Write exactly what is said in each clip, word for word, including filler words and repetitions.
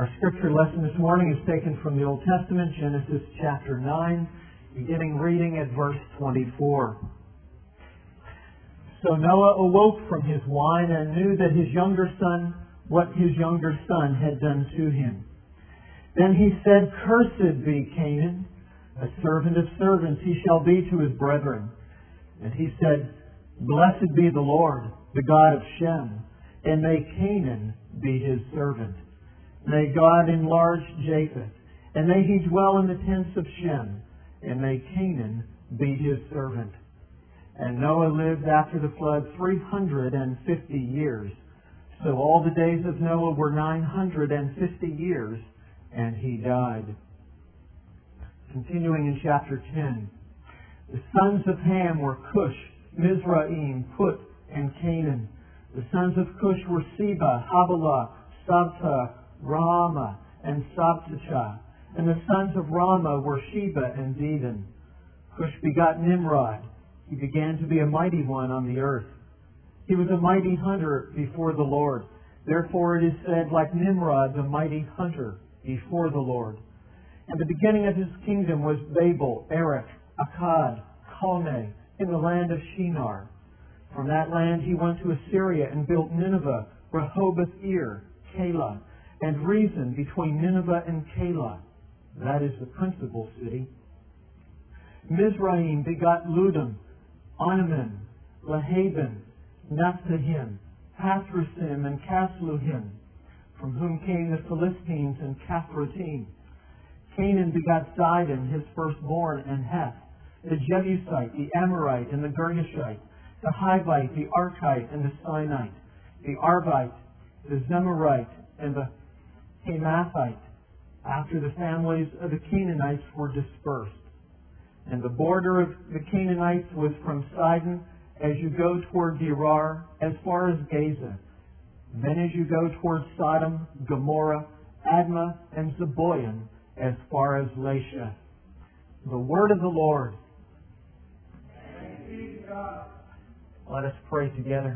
Our scripture lesson this morning is taken from the Old Testament, Genesis chapter nine, beginning reading at verse twenty-four. So Noah awoke from his wine and knew that his younger son, what his younger son had done to him. Then he said, "Cursed be Canaan, a servant of servants he shall be to his brethren." And he said, "Blessed be the Lord, the God of Shem, and may Canaan be his servant. May God enlarge Japheth, and may he dwell in the tents of Shem, and may Canaan be his servant." And Noah lived after the flood three hundred and fifty years. So all the days of Noah were nine hundred and fifty years, and he died. Continuing in chapter ten. The sons of Ham were Cush, Mizraim, Put, and Canaan. The sons of Cush were Seba, Havilah, Sabta, Raamah, and Sabtachah. And the sons of Raamah were Sheba and Dedan. Cush begot Nimrod. He began to be a mighty one on the earth. He was a mighty hunter before the Lord. Therefore it is said, like Nimrod, the mighty hunter before the Lord. And the beginning of his kingdom was Babel, Erech, Akkad, Calneh, in the land of Shinar. From that land he went to Assyria and built Nineveh, Rehoboth-ir, Calah, and Rezin between Nineveh and Calah. That is the principal city. Mizraim begot Ludum, Onaman, Lahaban, Naphtahim, Pathrusim, and Casluhim, from whom came the Philistines and Caphratim. Canaan begot Sidon, his firstborn, and Heth, the Jebusite, the Amorite, and the Girgashite, the Hivite, the Archite, and the Sinite, the Arvite, the Zemarite, and the Hamathite, after the families of the Canaanites were dispersed. And the border of the Canaanites was from Sidon as you go toward Gerar, as far as Gaza. Then as you go toward Sodom, Gomorrah, Admah, and Zeboiim, as far as Lasha. The word of the Lord. Thanks be to God. Let us pray together.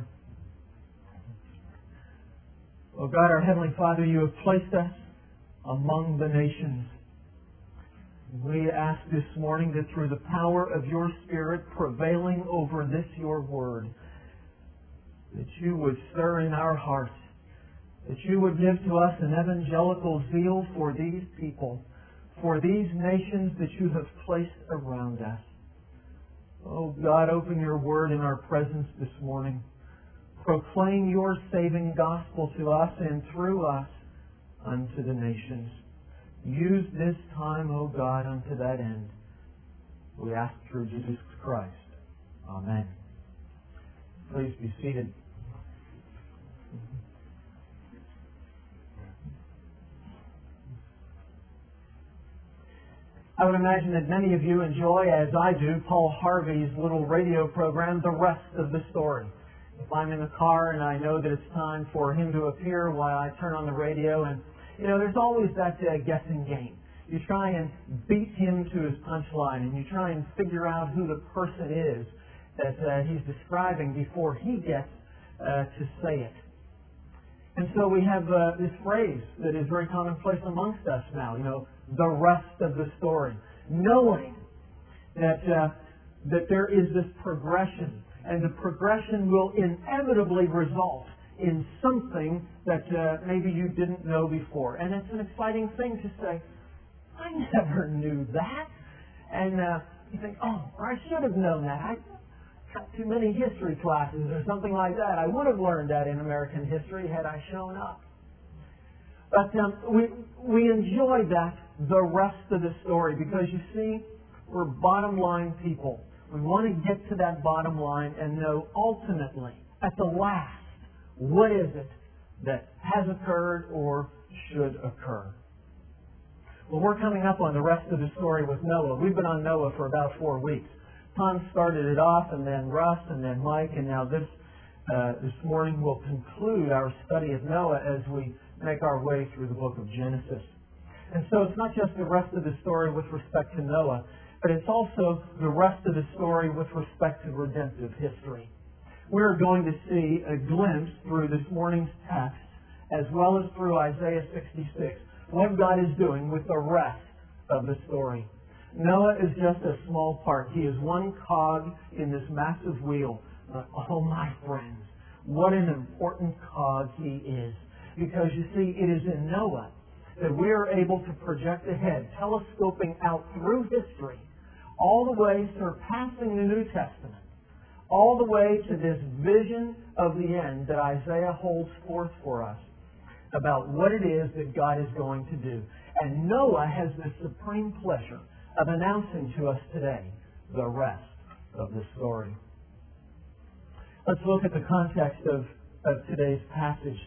Oh God, our Heavenly Father, you have placed us among the nations. We ask this morning that through the power of your Spirit prevailing over this your word, that you would stir in our hearts, that you would give to us an evangelical zeal for these people, for these nations that you have placed around us. Oh God, open your word in our presence this morning. Proclaim your saving gospel to us and through us unto the nations. Use this time, O God, unto that end. We ask through Jesus Christ. Amen. Please be seated. I would imagine that many of you enjoy, as I do, Paul Harvey's little radio program, The Rest of the Story. If I'm in the car and I know that it's time for him to appear while I turn on the radio, and you know, there's always that uh, guessing game. You try and beat him to his punchline, and you try and figure out who the person is that uh, he's describing before he gets uh, to say it. And so we have uh, this phrase that is very commonplace amongst us now, you know, the rest of the story. Knowing that, uh, that there is this progression, and the progression will inevitably result in something that uh, maybe you didn't know before. And it's an exciting thing to say, I never knew that. And uh, you think, oh, I should have known that. I got too many history classes or something like that. I would have learned that in American history had I shown up. But um, we, we enjoy that, the rest of the story, because you see, we're bottom line people. We want to get to that bottom line and know ultimately, at the last, what is it that has occurred or should occur? Well, we're coming up on the rest of the story with Noah. We've been on Noah for about four weeks. Tom started it off, and then Russ, and then Mike, and now this uh, this morning we'll conclude our study of Noah as we make our way through the book of Genesis. And so it's not just the rest of the story with respect to Noah, but it's also the rest of the story with respect to redemptive history. We're going to see a glimpse through this morning's text, as well as through Isaiah sixty-six, what God is doing with the rest of the story. Noah is just a small part. He is one cog in this massive wheel. But, oh, my friends, what an important cog he is. Because, you see, it is in Noah that we are able to project ahead, telescoping out through history, all the way surpassing the New Testament, all the way to this vision of the end that Isaiah holds forth for us about what it is that God is going to do. And Noah has the supreme pleasure of announcing to us today the rest of the story. Let's look at the context of, of today's passage.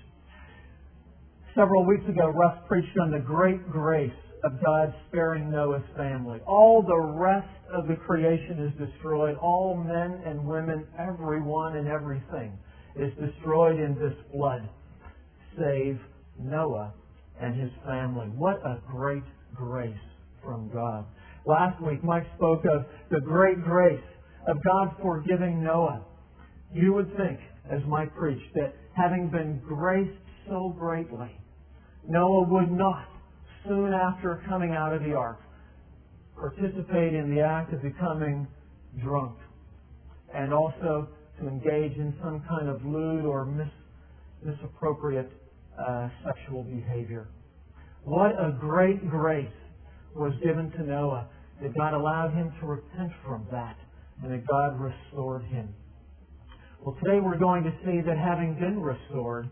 Several weeks ago, Russ preached on the great grace of God sparing Noah's family. All the rest of the creation is destroyed. All men and women, everyone and everything is destroyed in this flood, save Noah and his family. What a great grace from God. Last week, Mike spoke of the great grace of God forgiving Noah. You would think, as Mike preached, that having been graced so greatly, Noah would not, soon after coming out of the ark, participate in the act of becoming drunk and also to engage in some kind of lewd or mis- misappropriate uh, sexual behavior. What a great grace was given to Noah, that God allowed him to repent from that and that God restored him. Well, today we're going to see that having been restored,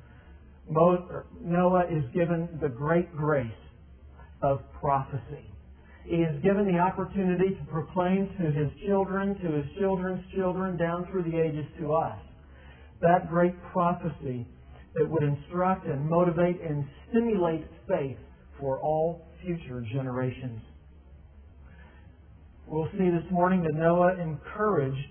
Noah is given the great grace of prophecy. He is given the opportunity to proclaim to his children, to his children's children, down through the ages to us, that great prophecy that would instruct and motivate and stimulate faith for all future generations. We'll see this morning that Noah encouraged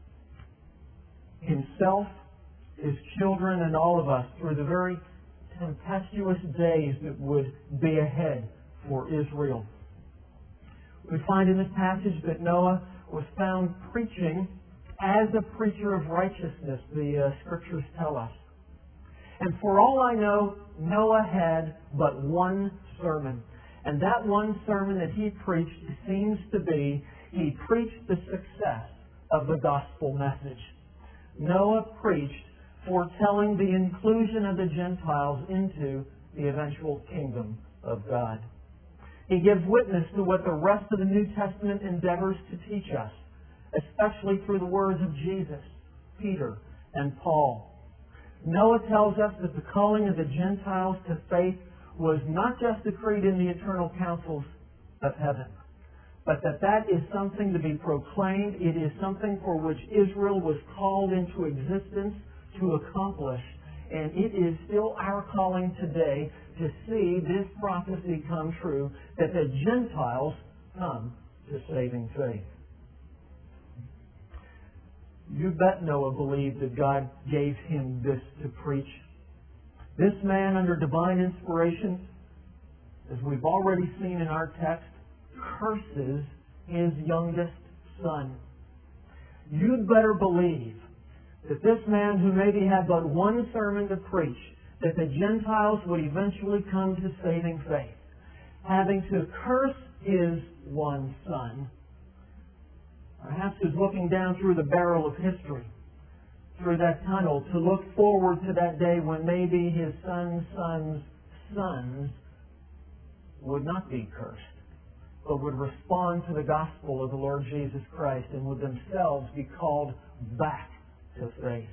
himself, his children, and all of us through the very tempestuous days that would be ahead for Israel. We find in this passage that Noah was found preaching as a preacher of righteousness, the uh, Scriptures tell us. And for all I know, Noah had but one sermon. And that one sermon that he preached seems to be, he preached the success of the gospel message. Noah preached foretelling the inclusion of the Gentiles into the eventual kingdom of God. He gives witness to what the rest of the New Testament endeavors to teach us, especially through the words of Jesus, Peter, and Paul. Noah tells us that the calling of the Gentiles to faith was not just decreed in the eternal councils of heaven, but that that is something to be proclaimed. It is something for which Israel was called into existence to accomplish. And it is still our calling today to see this prophecy come true, that the Gentiles come to saving faith. You bet Noah believed that God gave him this to preach. This man, under divine inspiration, as we've already seen in our text, curses his youngest son. You'd better believe that this man, who maybe had but one sermon to preach, that the Gentiles would eventually come to saving faith, having to curse his one son, perhaps is looking down through the barrel of history, through that tunnel, to look forward to that day when maybe his son's son's sons would not be cursed, but would respond to the gospel of the Lord Jesus Christ and would themselves be called back to faith.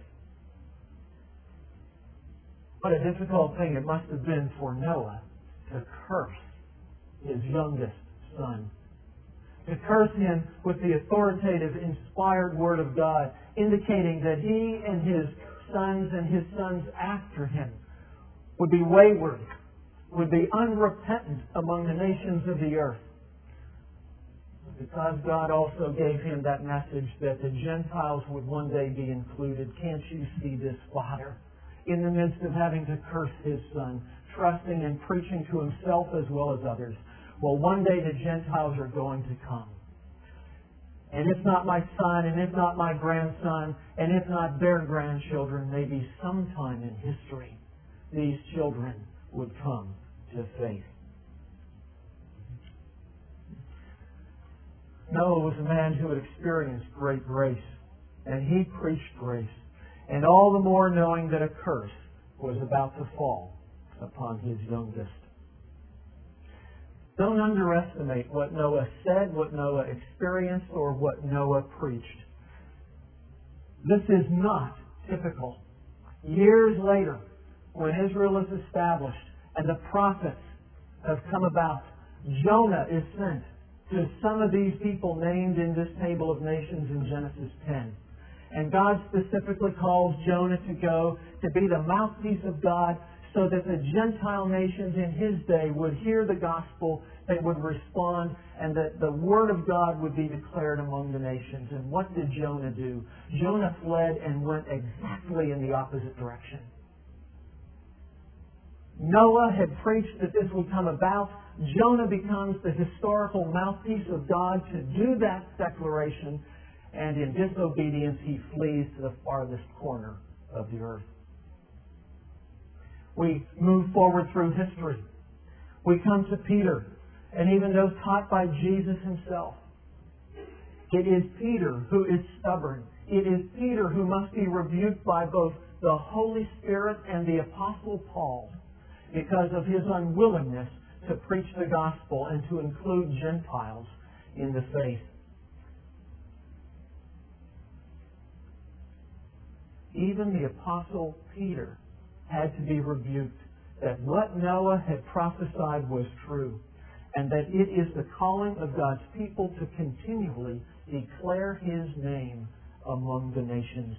What a difficult thing it must have been for Noah to curse his youngest son. To curse him with the authoritative, inspired Word of God, indicating that he and his sons and his sons after him would be wayward, would be unrepentant among the nations of the earth. Because God also gave him that message that the Gentiles would one day be included. Can't you see this, Father? In the midst of having to curse his son, trusting and preaching to himself as well as others. Well, one day the Gentiles are going to come. And if not my son, and if not my grandson, and if not their grandchildren, maybe sometime in history, these children would come to faith. Noah was a man who had experienced great grace, and he preached grace, and all the more knowing that a curse was about to fall upon his youngest. Don't underestimate what Noah said, what Noah experienced, or what Noah preached. This is not typical. Years later, when Israel is established and the prophets have come about, Jonah is sent to some of these people named in this table of nations in Genesis ten. And God specifically calls Jonah to go to be the mouthpiece of God so that the Gentile nations in his day would hear the gospel, they would respond, and that the word of God would be declared among the nations. And what did Jonah do? Jonah fled and went exactly in the opposite direction. Noah had preached that this would come about. Jonah becomes the historical mouthpiece of God to do that declaration, and in disobedience he flees to the farthest corner of the earth. We move forward through history. We come to Peter, and even though taught by Jesus himself, it is Peter who is stubborn. It is Peter who must be rebuked by both the Holy Spirit and the Apostle Paul because of his unwillingness to preach the gospel and to include Gentiles in the faith. Even the Apostle Peter had to be rebuked that what Noah had prophesied was true, and that it is the calling of God's people to continually declare His name among the nations.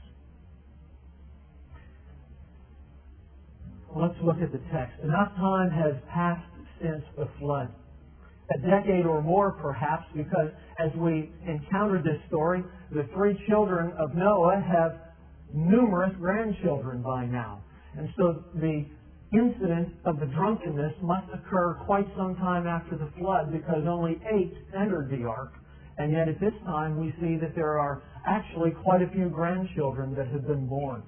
Let's look at the text. Enough time has passed since the flood. A decade or more, perhaps, because as we encountered this story, the three children of Noah have numerous grandchildren by now. And so the incident of the drunkenness must occur quite some time after the flood, because only eight entered the ark. And yet at this time we see that there are actually quite a few grandchildren that have been born.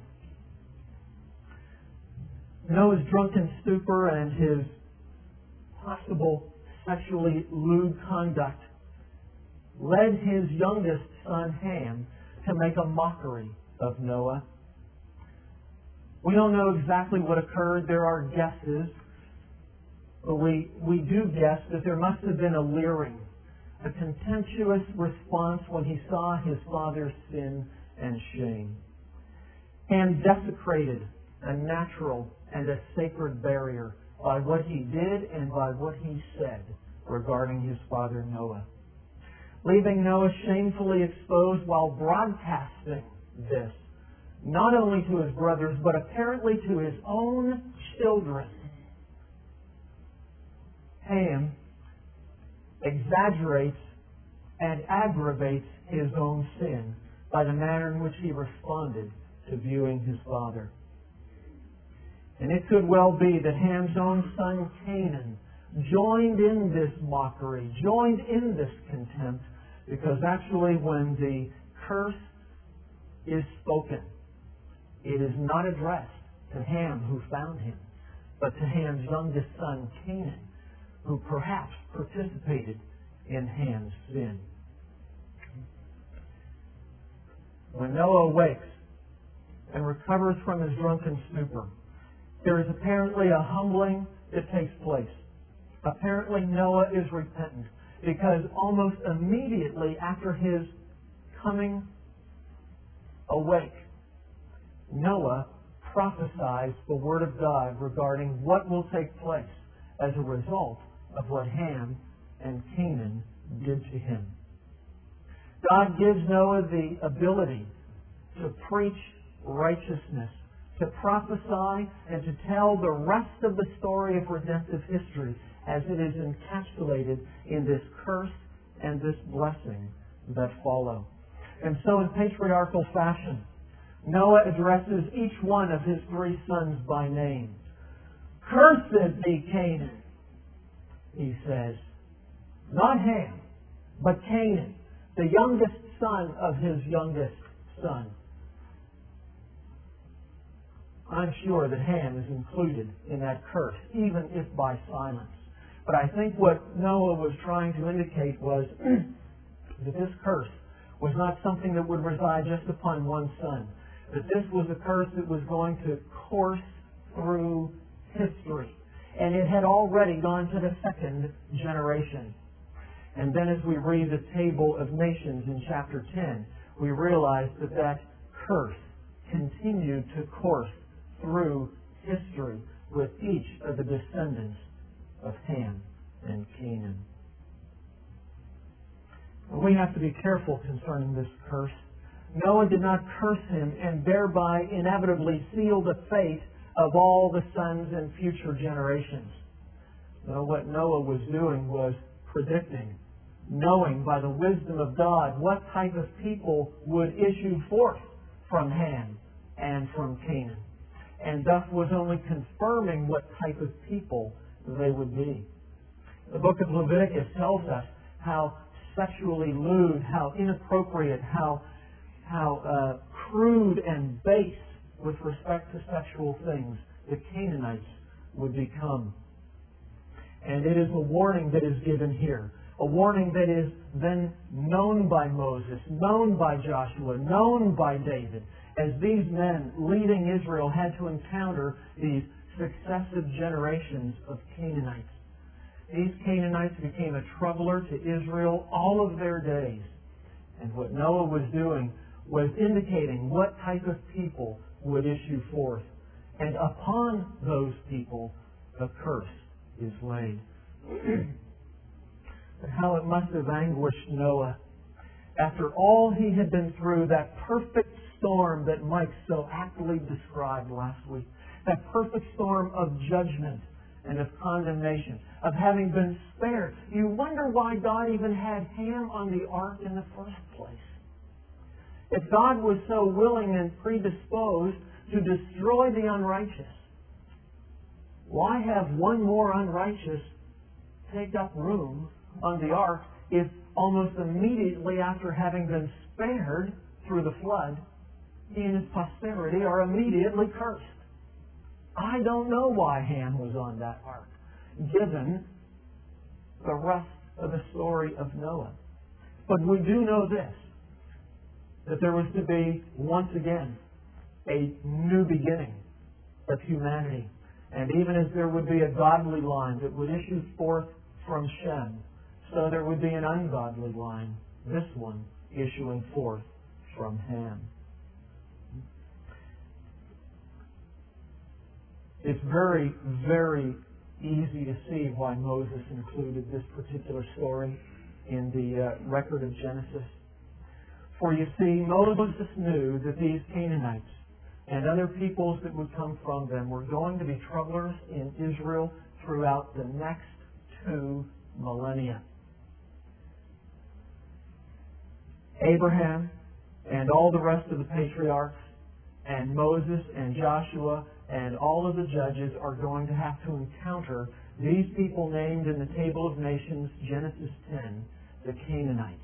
Noah's drunken stupor and his possible sexually lewd conduct led his youngest son Ham to make a mockery of Noah. We don't know exactly what occurred. There are guesses. But we, we do guess that there must have been a leering, a contemptuous response when he saw his father's sin and shame. Ham desecrated a natural and a sacred barrier by what he did and by what he said regarding his father Noah, leaving Noah shamefully exposed while broadcasting this, not only to his brothers, but apparently to his own children. Ham exaggerates and aggravates his own sin by the manner in which he responded to viewing his father. And it could well be that Ham's own son Canaan joined in this mockery, joined in this contempt, because actually when the curse is spoken, it is not addressed to Ham who found him, but to Ham's youngest son Canaan, who perhaps participated in Ham's sin. When Noah awakes and recovers from his drunken stupor, there is apparently a humbling that takes place. Apparently Noah is repentant, because almost immediately after his coming awake, Noah prophesies the Word of God regarding what will take place as a result of what Ham and Canaan did to him. God gives Noah the ability to preach righteousness, to prophesy, and to tell the rest of the story of redemptive history as it is encapsulated in this curse and this blessing that follow. And so in patriarchal fashion, Noah addresses each one of his three sons by name. "Cursed be Canaan," he says. Not Ham, but Canaan, the youngest son of his youngest son. I'm sure that Ham is included in that curse, even if by silence. But I think what Noah was trying to indicate was that this curse was not something that would reside just upon one son, that this was a curse that was going to course through history. And it had already gone to the second generation. And then as we read the Table of Nations in chapter ten, we realize that that curse continued to course through history with each of the descendants of Ham and Canaan. We have to be careful concerning this curse. Noah did not curse him and thereby inevitably seal the fate of all the sons and future generations. No, what Noah was doing was predicting, knowing by the wisdom of God what type of people would issue forth from Ham and from Canaan, and thus was only confirming what type of people they would be. The book of Leviticus tells us how sexually lewd, how inappropriate, how, how uh, crude and base with respect to sexual things the Canaanites would become. And it is a warning that is given here. A warning that is then known by Moses, known by Joshua, known by David, as these men leading Israel had to encounter these successive generations of Canaanites. These Canaanites became a troubler to Israel all of their days. And what Noah was doing was indicating what type of people would issue forth. And upon those people, a curse is laid. But how it must have anguished Noah. After all he had been through, that perfect storm that Mike so aptly described last week, that perfect storm of judgment and of condemnation, of having been spared. You wonder why God even had Ham on the ark in the first place. If God was so willing and predisposed to destroy the unrighteous, why have one more unrighteous take up room on the ark if almost immediately after having been spared through the flood, he and his posterity are immediately cursed? I don't know why Ham was on that ark, given the rest of the story of Noah. But we do know this, that there was to be, once again, a new beginning of humanity. And even as there would be a godly line that would issue forth from Shem, so there would be an ungodly line, this one issuing forth from Ham. It's very, very easy to see why Moses included this particular story in the uh, record of Genesis. For you see, Moses knew that these Canaanites and other peoples that would come from them were going to be troublers in Israel throughout the next two millennia. Abraham and all the rest of the patriarchs and Moses and Joshua and all of the judges are going to have to encounter these people named in the Table of Nations, Genesis ten, the Canaanites.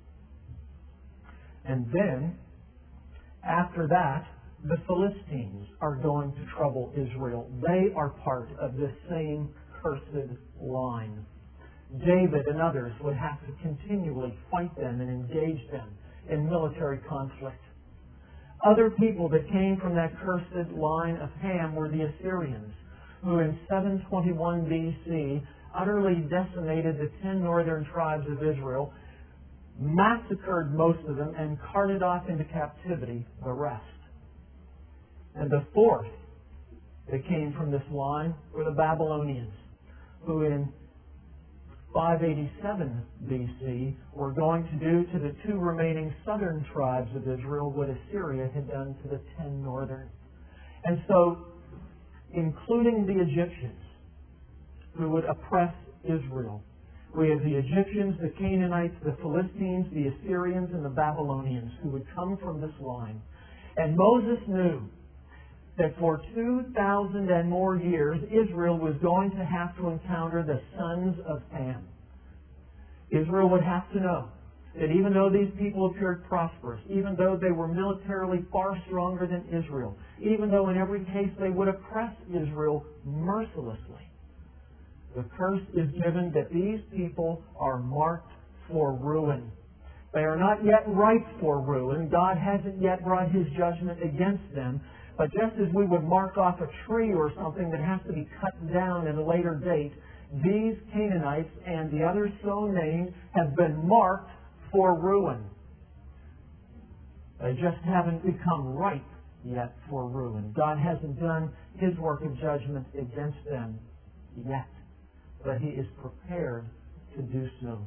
And then, after that, the Philistines are going to trouble Israel. They are part of this same cursed line. David and others would have to continually fight them and engage them in military conflict. Other people that came from that cursed line of Ham were the Assyrians, who in seven twenty-one B C utterly decimated the ten northern tribes of Israel, massacred most of them, and carted off into captivity the rest. And the fourth that came from this line were the Babylonians, who in five eighty-seven B C were going to do to the two remaining southern tribes of Israel what Assyria had done to the ten northern. And so, including the Egyptians who would oppress Israel, we have the Egyptians, the Canaanites, the Philistines, the Assyrians, and the Babylonians who would come from this line. And Moses knew that for two thousand and more years, Israel was going to have to encounter the sons of Ham. Israel would have to know that even though these people appeared prosperous, even though they were militarily far stronger than Israel, even though in every case they would oppress Israel mercilessly, the curse is given that these people are marked for ruin. They are not yet ripe for ruin. God hasn't yet brought His judgment against them. But just as we would mark off a tree or something that has to be cut down at a later date, these Canaanites and the others so named have been marked for ruin. They just haven't become ripe yet for ruin. God hasn't done His work of judgment against them yet, but He is prepared to do so.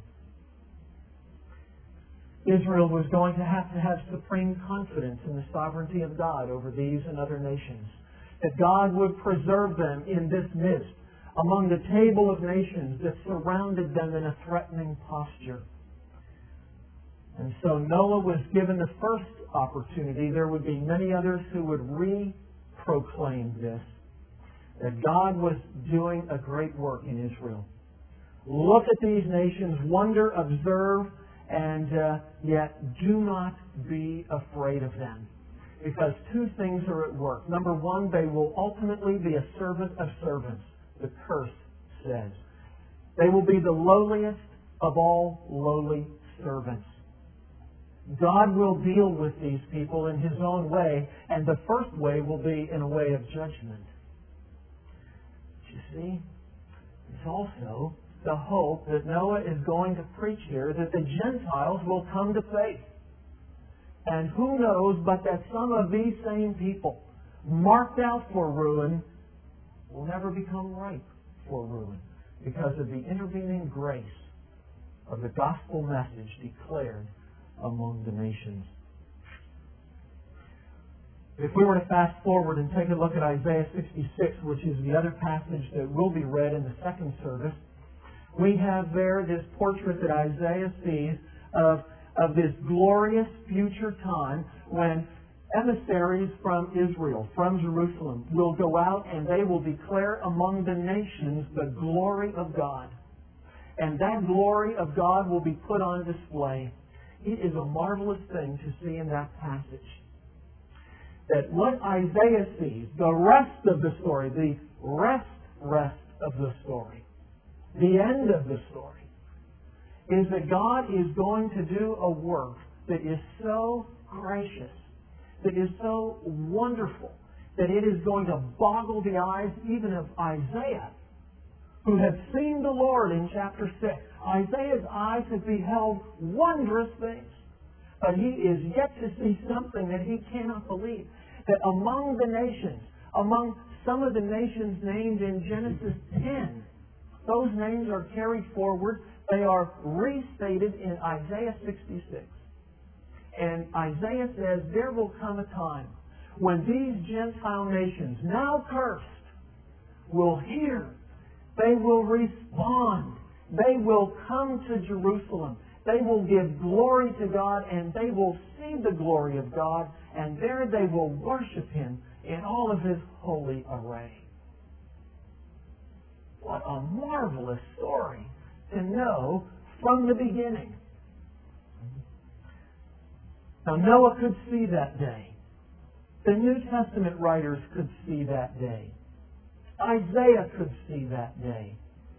Israel was going to have to have supreme confidence in the sovereignty of God over these and other nations, that God would preserve them in this midst, among the table of nations that surrounded them in a threatening posture. And so Noah was given the first opportunity. There would be many others who would re-proclaim this, that God was doing a great work in Israel. Look at these nations, wonder, observe, and uh, yet do not be afraid of them. Because two things are at work. Number one, they will ultimately be a servant of servants, the curse says. They will be the lowliest of all lowly servants. God will deal with these people in His own way, and the first way will be in a way of judgment. You see, it's also the hope that Noah is going to preach here, that the Gentiles will come to faith. And who knows but that some of these same people, marked out for ruin, will never become ripe for ruin because of the intervening grace of the gospel message declared among the nations. If we were to fast forward and take a look at Isaiah sixty-six, which is the other passage that will be read in the second service, we have there this portrait that Isaiah sees of, of this glorious future time when emissaries from Israel, from Jerusalem, will go out and they will declare among the nations the glory of God. And that glory of God will be put on display. It is a marvelous thing to see in that passage. That what Isaiah sees, the rest of the story, the rest, rest of the story, the end of the story, is that God is going to do a work that is so gracious, that is so wonderful, that it is going to boggle the eyes even of Isaiah, who had seen the Lord in chapter six. Isaiah's eyes have beheld wondrous things, but he is yet to see something that he cannot believe. That among the nations, among some of the nations named in Genesis ten, those names are carried forward. They are restated in Isaiah sixty-six. And Isaiah says there will come a time when these Gentile nations, now cursed, will hear. They will respond. They will come to Jerusalem. They will give glory to God, and they will see the glory of God, and there they will worship Him in all of His holy array. What a marvelous story to know from the beginning. Now, Noah could see that day. The New Testament writers could see that day. Isaiah could see that day.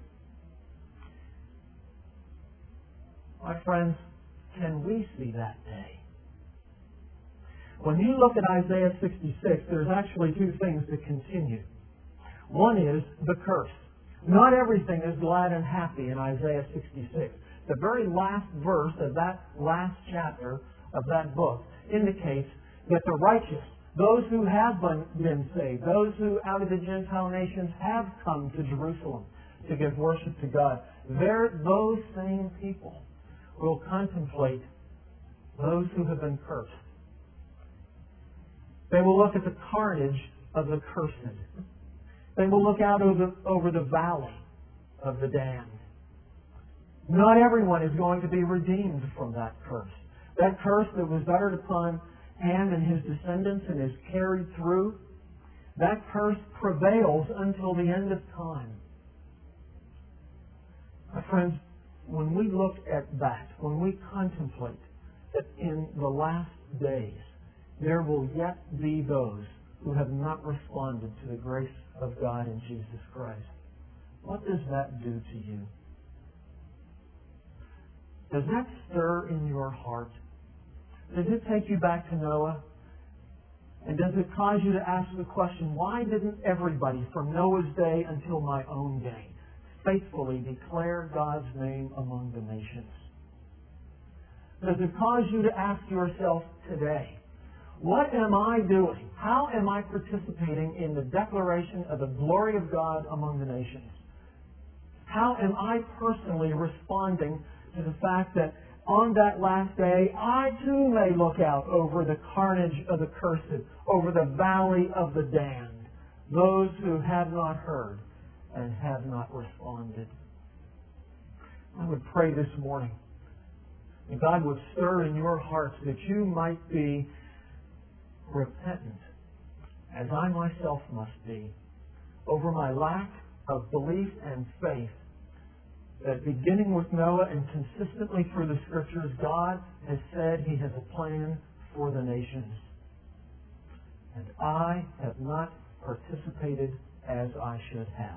My friends, can we see that day? When you look at Isaiah sixty-six, there's actually two things that continue. One is the curse. Not everything is glad and happy in Isaiah sixty-six. The very last verse of that last chapter of that book indicates that the righteous, those who have been, been saved, those who out of the Gentile nations have come to Jerusalem to give worship to God, they're those same people will contemplate those who have been cursed. They will look at the carnage of the cursed. They will look out over, over the valley of the damned. Not everyone is going to be redeemed from that curse. That curse that was uttered upon Ham and his descendants and is carried through, that curse prevails until the end of time. My friends, when we look at that, when we contemplate that in the last days there will yet be those who have not responded to the grace of God in Jesus Christ, what does that do to you? Does that stir in your heart? Does it take you back to Noah? And does it cause you to ask the question, why didn't everybody from Noah's day until my own day faithfully declare God's name among the nations? Does it cause you to ask yourself today, what am I doing? How am I participating in the declaration of the glory of God among the nations? How am I personally responding to the fact that on that last day, I too may look out over the carnage of the cursed, over the valley of the damned, those who have not heard and have not responded? I would pray this morning that God would stir in your hearts that you might be repentant, as I myself must be, over my lack of belief and faith that beginning with Noah and consistently through the Scriptures, God has said He has a plan for the nations. And I have not participated as I should have.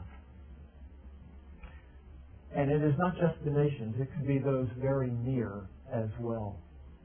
And it is not just the nations, it could be those very near as well.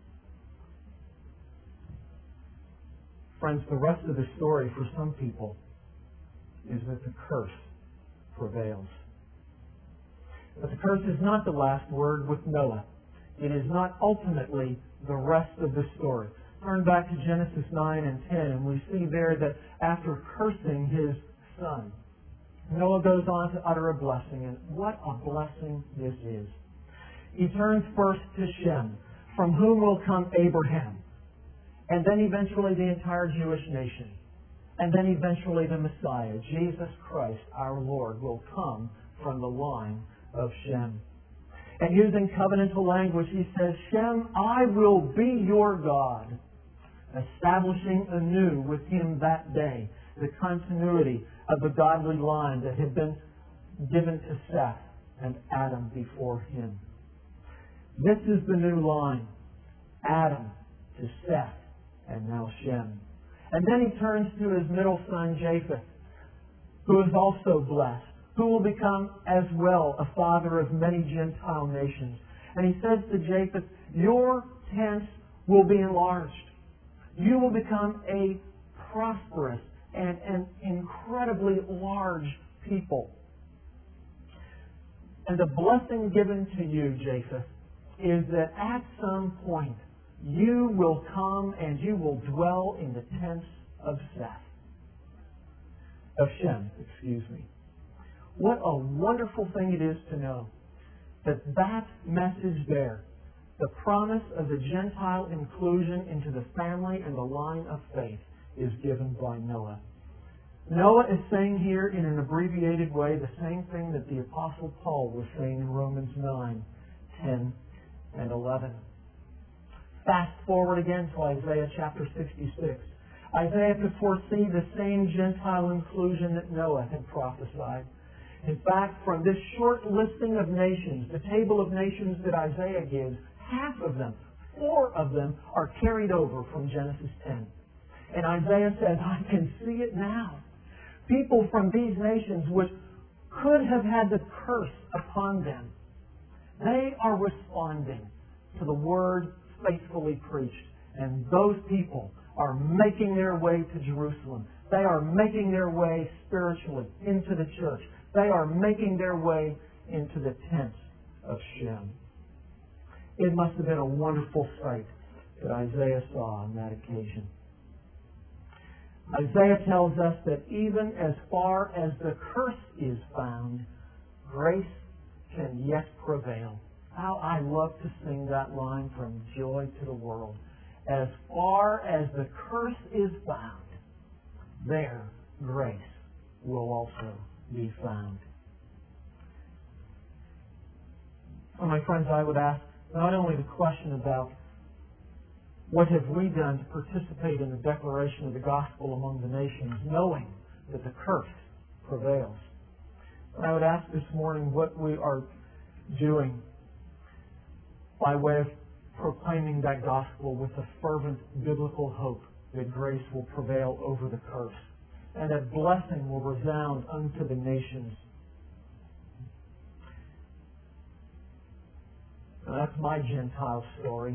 Friends, the rest of the story for some people is that the curse prevails. But the curse is not the last word with Noah. It is not ultimately the rest of the story. Turn back to Genesis nine and ten, and we see there that after cursing his son, Noah goes on to utter a blessing, and what a blessing this is. He turns first to Shem, from whom will come Abraham, and then eventually the entire Jewish nation, and then eventually the Messiah, Jesus Christ, our Lord, will come from the line of Shem. And using covenantal language, he says, Shem, I will be your God, establishing anew with him that day the continuity of the godly line that had been given to Seth and Adam before him. This is the new line, Adam to Seth and now Shem. And then he turns to his middle son, Japheth, who is also blessed, who will become as well a father of many Gentile nations. And he says to Japheth, your tents will be enlarged. You will become a prosperous and an incredibly large people. And the blessing given to you, Japheth, is that at some point you will come and you will dwell in the tents of Seth. Of Shem, excuse me. What a wonderful thing it is to know that that message there, the promise of the Gentile inclusion into the family and the line of faith, is given by Noah. Noah is saying here in an abbreviated way the same thing that the Apostle Paul was saying in Romans nine, ten, and eleven. Fast forward again to Isaiah chapter sixty-six. Isaiah could foresee the same Gentile inclusion that Noah had prophesied. In fact, from this short listing of nations, the table of nations that Isaiah gives, half of them, four of them, are carried over from Genesis ten. And Isaiah says, I can see it now. People from these nations which could have had the curse upon them, they are responding to the word faithfully preached. And those people are making their way to Jerusalem. They are making their way spiritually into the church. They are making their way into the tents of Shem. It must have been a wonderful sight that Isaiah saw on that occasion. Isaiah tells us that even as far as the curse is found, grace can yet prevail. How I love to sing that line from Joy to the World. As far as the curse is found, there grace will also be found. So my friends, I would ask not only the question about what have we done to participate in the declaration of the gospel among the nations, knowing that the curse prevails, but I would ask this morning what we are doing by way of proclaiming that gospel with a fervent biblical hope that grace will prevail over the curse and that blessing will resound unto the nations. Now, that's my Gentile story.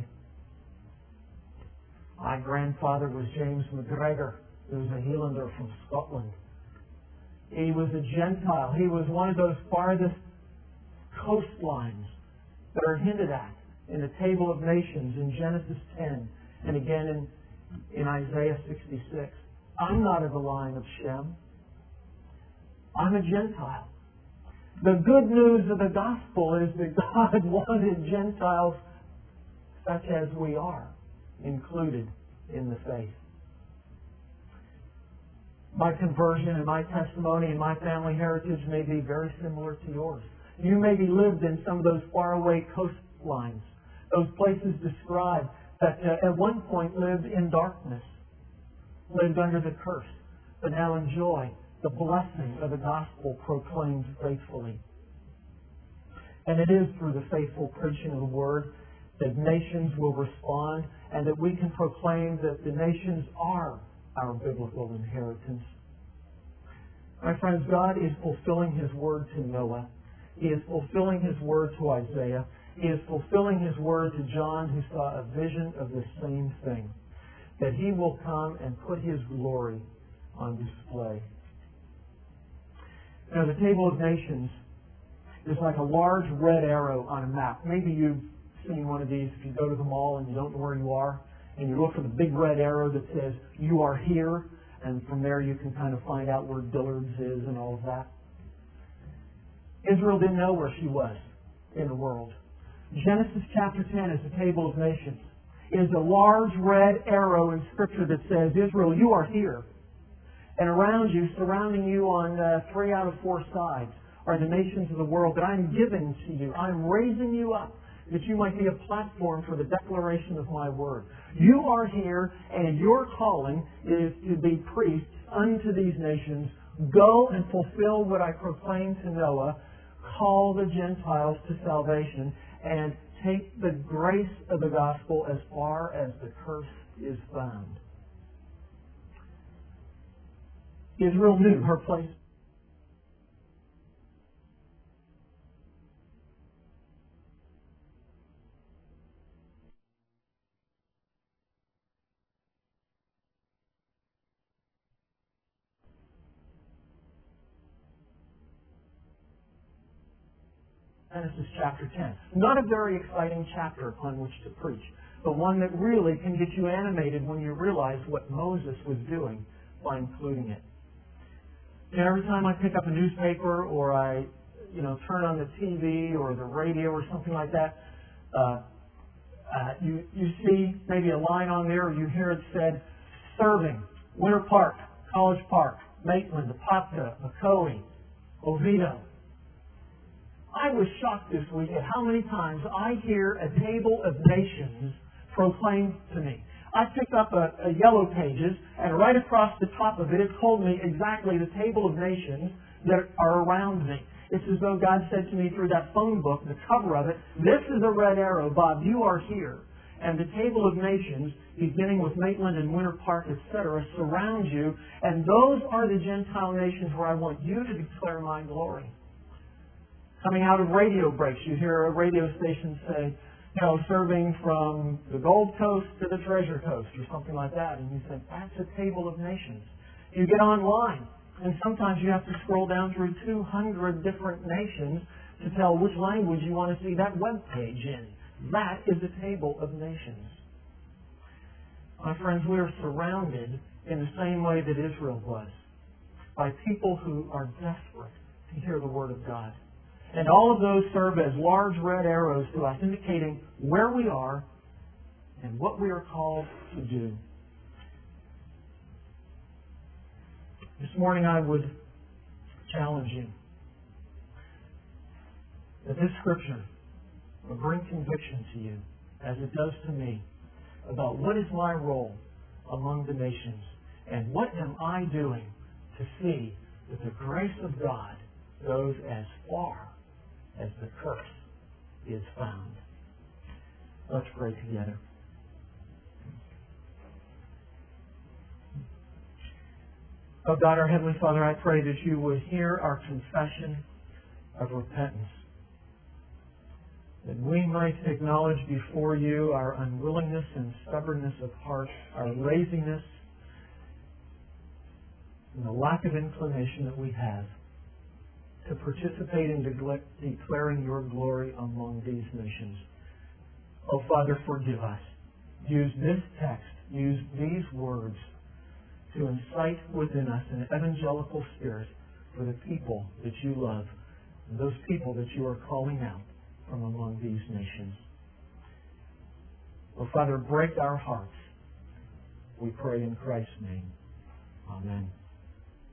My grandfather was James McGregor. He was a Highlander from Scotland. He was a Gentile. He was one of those farthest coastlines that are hinted at in the Table of Nations in Genesis ten and again in, in Isaiah sixty-six. I'm not of the line of Shem. I'm a Gentile. The good news of the gospel is that God wanted Gentiles such as we are included in the faith. My conversion and my testimony and my family heritage may be very similar to yours. You maybe lived in some of those faraway coastlines, those places described that uh, at one point lived in darkness, lived under the curse, but now enjoy the blessing of the gospel proclaimed faithfully. And it is through the faithful preaching of the word that nations will respond and that we can proclaim that the nations are our biblical inheritance. My friends, God is fulfilling His word to Noah. He is fulfilling His word to Isaiah. He is fulfilling His word to John, who saw a vision of the same thing, that He will come and put His glory on display. Now, the Table of Nations is like a large red arrow on a map. Maybe you've seen one of these if you go to the mall and you don't know where you are, and you look for the big red arrow that says, "You are here," and from there you can kind of find out where Dillard's is and all of that. Israel didn't know where she was in the world. Genesis chapter ten is the Table of Nations. It is a large red arrow in Scripture that says, "Israel, you are here." And around you, surrounding you on uh, three out of four sides, are the nations of the world that I'm giving to you. I'm raising you up that you might be a platform for the declaration of my word. You are here, and your calling is to be priests unto these nations. Go and fulfill what I proclaimed to Noah. Call the Gentiles to salvation, and take the grace of the gospel as far as the curse is found. Israel knew her place. Genesis chapter ten. Not a very exciting chapter upon which to preach, but one that really can get you animated when you realize what Moses was doing by including it. You know, every time I pick up a newspaper or I, you know, turn on the T V or the radio or something like that, uh, uh, you you see maybe a line on there, or you hear it said, "Serving, Winter Park, College Park, Maitland, Apopka, Ocoee, Oviedo." I was shocked this week at how many times I hear a Table of Nations proclaimed to me. I picked up a, a Yellow Pages, and right across the top of it, it told me exactly the Table of Nations that are around me. It's as though God said to me through that phone book, the cover of it, "This is a red arrow, Bob, you are here." And the Table of Nations, beginning with Maitland and Winter Park, et cetera, surround you, and those are the Gentile nations where I want you to declare my glory. Coming out of radio breaks, you hear a radio station say, you know, serving from the Gold Coast to the Treasure Coast, or something like that. And you think, that's a Table of Nations. You get online, and sometimes you have to scroll down through two hundred different nations to tell which language you want to see that web page in. That is a Table of Nations. My friends, we are surrounded in the same way that Israel was, by people who are desperate to hear the Word of God. And all of those serve as large red arrows to us, indicating where we are and what we are called to do. This morning I would challenge you that this Scripture will bring conviction to you, as it does to me, about what is my role among the nations and what am I doing to see that the grace of God goes as far as the curse is found. Let's pray together. Oh God, our Heavenly Father, I pray that you would hear our confession of repentance. That we we might acknowledge before you our unwillingness and stubbornness of heart, our laziness, and the lack of inclination that we have to participate in de- declaring your glory among these nations. Oh, Father, forgive us. Use this text, use these words to incite within us an evangelical spirit for the people that you love and those people that you are calling out from among these nations. Oh, Father, break our hearts. We pray in Christ's name. Amen.